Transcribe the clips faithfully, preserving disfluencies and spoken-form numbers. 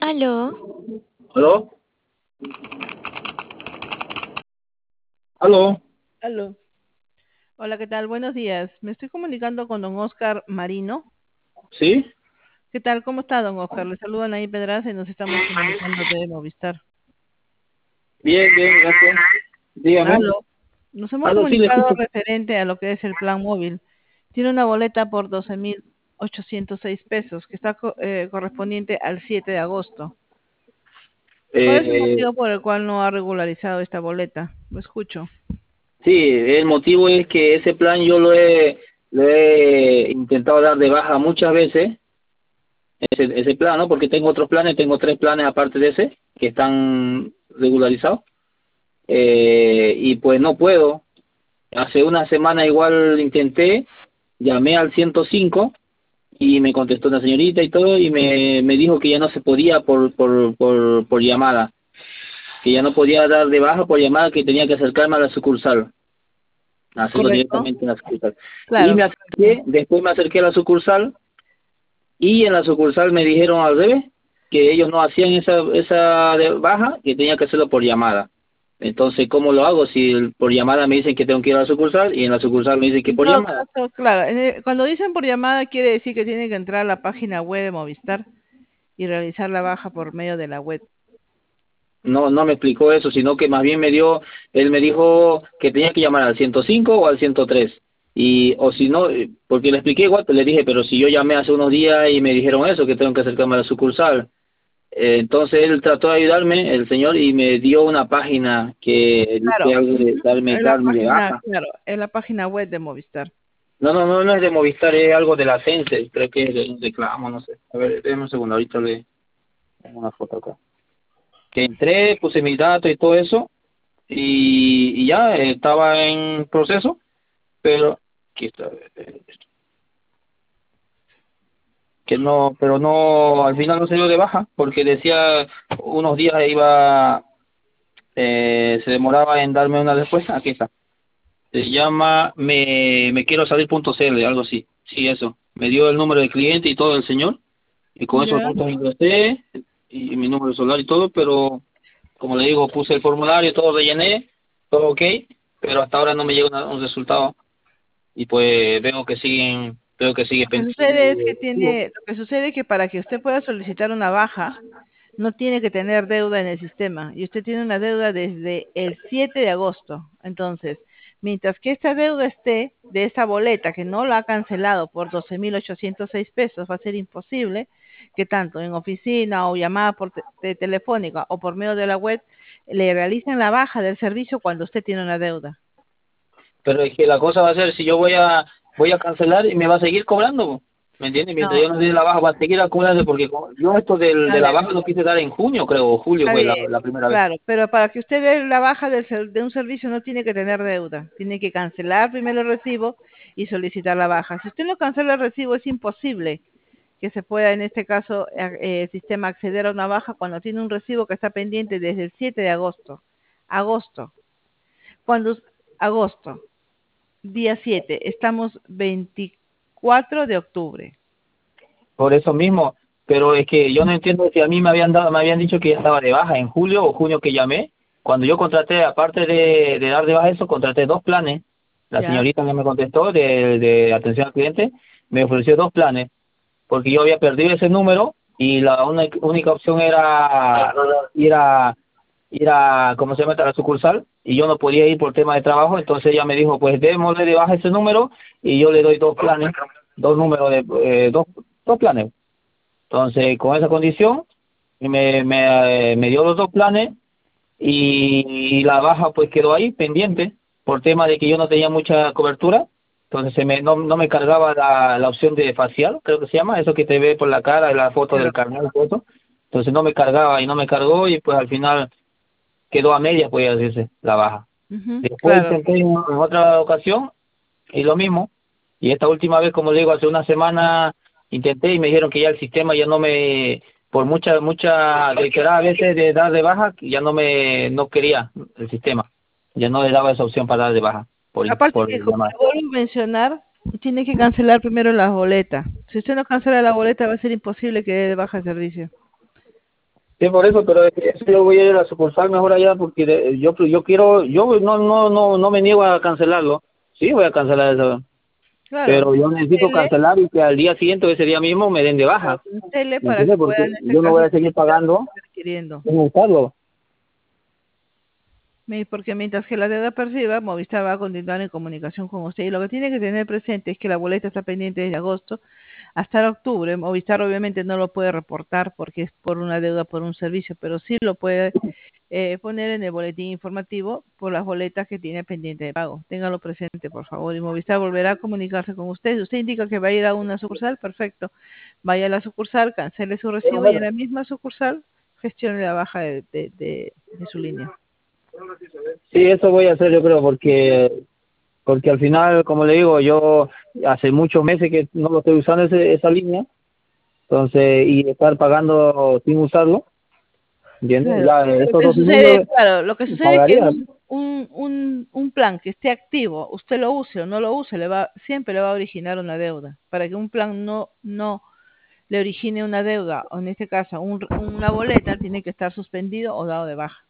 Aló, ¿Aló? ¿Aló? Aló. Hola, ¿qué tal? Buenos días. Me estoy comunicando con don Oscar Marino. ¿Sí? ¿Qué tal? ¿Cómo está, don Oscar? Le saludan ahí Pedraza y nos estamos comunicando de Movistar. Bien, bien, gracias. Dígame. Aló. Nos hemos Aló, sí, le comunicado escucho. referente a lo que es el plan móvil. Tiene una boleta por doce mil ochocientos seis pesos que está co- eh, correspondiente al siete de agosto. ¿Cuál es el Eh, motivo por el cual no ha regularizado esta boleta? Lo escucho. sí, el motivo es que ese plan yo lo he, lo he intentado dar de baja muchas veces, ese, ese plan, ¿no? Porque tengo otros planes, tengo tres planes aparte de ese, que están regularizados, eh, y pues no puedo. Hace una semana igual intenté, llamé al ciento cinco y me contestó una señorita y todo, y me, me dijo que ya no se podía por, por, por, por llamada, que ya no podía dar de baja por llamada, que tenía que acercarme a la sucursal, hacerlo ¿Correcto? directamente en la sucursal. Y Claro, me correcto. acerqué, después me acerqué a la sucursal, y en la sucursal me dijeron al revés, que ellos no hacían esa, esa de baja, que tenía que hacerlo por llamada. Entonces, ¿cómo lo hago? Si el- por llamada me dicen que tengo que ir a la sucursal, y en la sucursal me dicen que En por todo llamada. caso, claro, eh, cuando dicen por llamada quiere decir que tienen que entrar a la página web de Movistar y realizar la baja por medio de la web. No, no me explicó eso, sino que más bien me dio, él me dijo que tenía que llamar al ciento cinco o al ciento tres. Y, o si no, eh, porque le expliqué igual, pues le dije, pero si yo llamé hace unos días y me dijeron eso, que tengo que acercarme a la sucursal. Eh, entonces él trató de ayudarme, el señor, y me dio una página que dice Claro, algo de ujú, darme, es la darme de página, baja. claro, es la página web de Movistar. No, no, no, no es de Movistar, es algo de la Sense, creo que es de un reclamo, no sé. A ver, déjame un segundo, ahorita le tengo una foto acá. Que entré, puse mis datos y todo eso, y, y ya eh, estaba en proceso, pero aquí está, eh, que no, pero no, al final no se dio de baja, porque decía unos días iba, eh, se demoraba en darme una respuesta. Aquí está, se llama me, me quiero salir punto cl, algo así, sí, eso, me dio el número de cliente y todo el señor, y con esos Ya. datos ingresé, y mi número de celular y todo, pero como le digo, puse el formulario, todo rellené, todo ok, pero hasta ahora no me llega una- un resultado. Y pues veo que siguen, veo que sigue Lo que pendiente. sucede es que Digo, tiene, lo que sucede es que para que usted pueda solicitar una baja, no tiene que tener deuda en el sistema. Y usted tiene una deuda desde el siete de agosto. Entonces, mientras que esta deuda esté de esa boleta que no la ha cancelado por doce mil ochocientos seis pesos, va a ser imposible que tanto en oficina o llamada por te- de telefónica o por medio de la web le realicen la baja del servicio cuando usted tiene una deuda. pero es que la cosa va a ser, si yo voy a voy a cancelar y me va a seguir cobrando, po, ¿me entiendes? Mientras No, yo no dé la baja, va a seguir acumulando, porque co- yo esto del, a de la ver. baja lo quise dar en junio, creo, o julio Está fue la, bien, la primera vez. claro, pero para que usted dé la baja del ser- de un servicio no tiene que tener deuda, tiene que cancelar primero el recibo y solicitar la baja. Si usted no cancela el recibo, es imposible que se pueda, en este caso, a- eh, el sistema acceder a una baja cuando tiene un recibo que está pendiente desde el siete de agosto. Agosto, cuando us- agosto, día siete, estamos veinticuatro de octubre. Por eso mismo, pero es que yo no entiendo si a mí me habían dado, me habían dicho que ya estaba de baja en julio o junio que llamé. Cuando yo contraté, aparte de, de dar de baja eso, contraté dos planes. La ¿Ya? señorita que me contestó de, de atención al cliente me ofreció dos planes, porque yo había perdido ese número y la una- única opción era ir a, ir a, ¿cómo se llama?, a la sucursal, y yo no podía ir por tema de trabajo. Entonces ella me dijo, pues démosle de baja ese número y yo le doy dos planes, dos números de, eh, dos, dos planes. Entonces, con esa condición, me, me, me dio los dos planes, y, y la baja pues quedó ahí pendiente por tema de que yo no tenía mucha cobertura. Entonces se me, no, no me cargaba la, la opción de facial, creo que se llama, eso que te ve por la cara, la foto Claro. del carnet y todo eso. Entonces no me cargaba y no me cargó, y pues al final quedó a medias, podía decirse, la baja. Ujú, Después claro. intenté en, en otra ocasión y lo mismo. Y esta última vez, como le digo, hace una semana intenté y me dijeron que ya el sistema ya no me, por mucha, mucha reiterada a veces de dar de baja, ya no me, no quería el sistema. Ya no le daba esa opción para dar de baja por, Aparte por que, como llamar. le vuelvo a mencionar, tiene que cancelar primero la boleta. Si usted no cancela la boleta, va a ser imposible que dé de baja el servicio. Sí, por eso, pero es que eso yo voy a ir a la sucursal mejor allá porque de- yo yo quiero, yo no no no no me niego a cancelarlo. Sí, voy a cancelar eso, Claro, pero yo necesito tele, cancelar y que al día siguiente, o ese día mismo, me den de baja. tele ¿Me para que entiendes? puedan Porque en este yo no voy caso a seguir solicitar lo pagando que está requiriendo. sin usarlo. Mi- Porque mientras que la deuda perciba, Movistar va a continuar en comunicación con usted. Y lo que tiene que tener presente es que la boleta está pendiente desde agosto hasta octubre. Movistar obviamente no lo puede reportar porque es por una deuda por un servicio, pero sí lo puede eh, poner en el boletín informativo por las boletas que tiene pendiente de pago. Téngalo presente, por favor. Y Movistar volverá a comunicarse con usted. Si usted indica que va a ir a una sucursal, perfecto. Vaya a la sucursal, cancele su Pero recibo y en bueno, la misma sucursal gestione la baja de, de, de, de su línea. sí, eso voy a hacer yo creo, porque porque al final, como le digo, yo hace muchos meses que no lo estoy usando ese, esa línea, entonces, y estar pagando sin usarlo, ¿entiendes? Claro, Ya eh, lo estos que dos sucede, números claro, lo que sucede es que pagaría. un, un, un, un plan que esté activo, usted lo use o no lo use, le va, siempre le va a originar una deuda. Para que un plan no, no le origine una deuda, o en este caso un, una boleta, tiene que estar suspendido o dado de baja.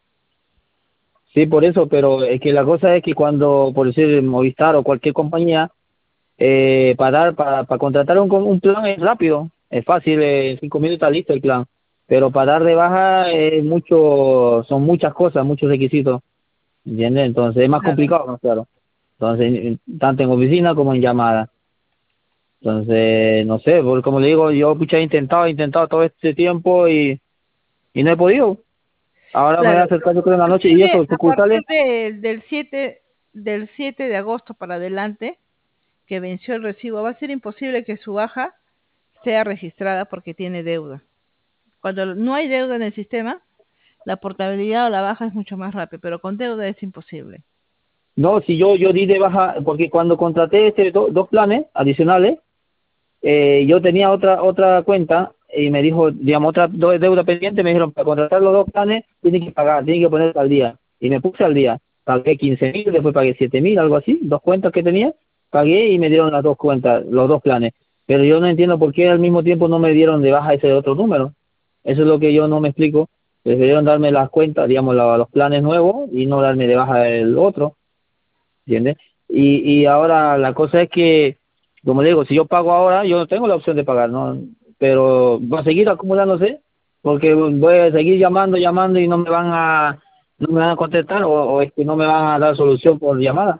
Sí, por eso, pero es que la cosa es que cuando, por decir, Movistar o cualquier compañía, eh, para dar, para, para contratar un, un plan es rápido, es fácil, eh, en cinco minutos está listo el plan, pero para dar de baja es mucho, son muchas cosas, muchos requisitos, ¿entiendes? Entonces es más Claro. complicado, ¿no? Claro. Entonces, tanto en oficina como en llamada. Entonces, no sé, por- como le digo, yo pucha, he intentado, he intentado todo este tiempo y, y no he podido. Ahora me voy a Claro, acercar yo creo en a la noche partir y de, eso, a partir sucursales. de- del siete del siete de agosto para adelante, que venció el recibo, va a ser imposible que su baja sea registrada porque tiene deuda. Cuando no hay deuda en el sistema, la portabilidad o la baja es mucho más rápido, pero con deuda es imposible. No, si yo, yo di de baja, porque cuando contraté este do- dos planes adicionales, eh, yo tenía otra otra cuenta y me dijo, digamos, otra do- deuda pendiente, me dijeron, para contratar los dos planes, tiene que pagar, tiene que poner al día. Y me puse al día. Pagué quince mil, después pagué siete mil, algo así, dos cuentas que tenía, pagué y me dieron las dos cuentas, los dos planes. Pero yo no entiendo por qué al mismo tiempo no me dieron de baja ese otro número. Eso es lo que yo no me explico. Prefirieron darme las cuentas, digamos, la- los planes nuevos y no darme de baja el otro. ¿Entiendes? Y, y ahora la cosa es que, como le digo, si yo pago ahora, yo no tengo la opción de pagar, ¿no? Pero va a seguir acumulándose, porque voy a seguir llamando, llamando y no me van a, no me van a contestar o, o es que no me van a dar solución por llamada,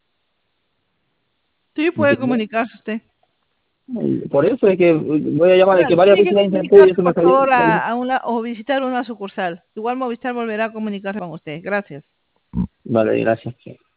Sí, puede ¿entiendes? comunicarse usted. Y por eso es que voy a llamar, es que Claro, varias tiene que veces la intenté y comunicarse, eso me por salió. favor, a, a una o visitar una sucursal. Igual Movistar volverá a comunicarse con usted. Gracias. Vale, gracias.